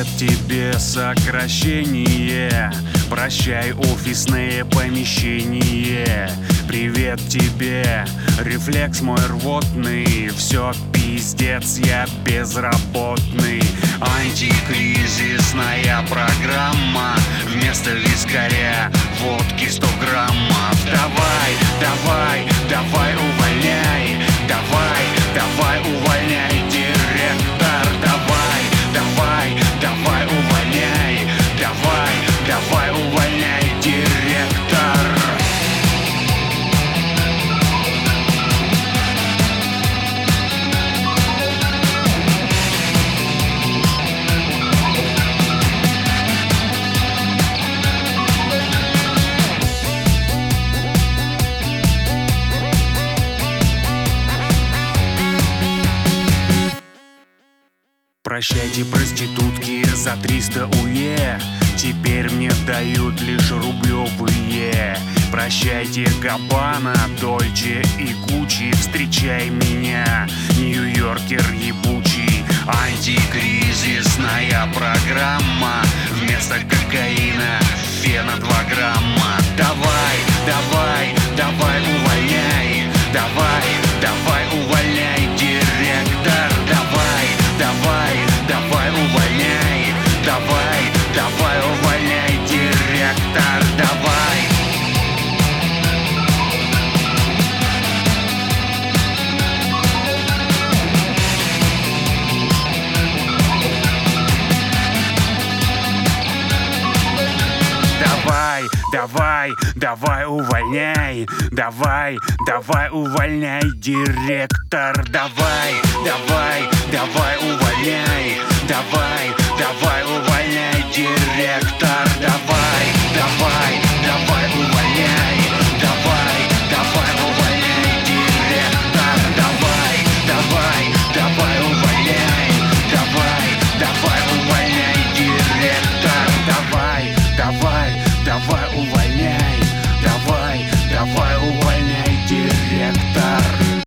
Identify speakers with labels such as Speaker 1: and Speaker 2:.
Speaker 1: Привет тебе, сокращение. Прощай, офисное помещение. Привет тебе, рефлекс мой рвотный. Все пиздец, я безработный. Антикризисная программа. Вместо вискаря водки 100 граммов. Давай, давай, давай увольняй. Давай, давай увольняй, директор. Давай, давай, давай увольняй. Давай, давай увольняй, директор. Прощайте, проститутки, за 300 УЕ. Теперь мне дают лишь рублевые. Прощайте, Габбана, Дольче и Гуччи. Встречай меня, Нью-Йоркер ебучий. Антикризисная программа. Вместо кокаина фена 2 грамма. Давай, давай, давай увольняй. Давай, давай увольняй, директор. Давай, давай, давай увольняй. Давай, давай увольняй, директор. Давай. Давай, давай, давай увольняй. Давай, давай увольняй, директор. Давай, давай, давай увольняй. Давай,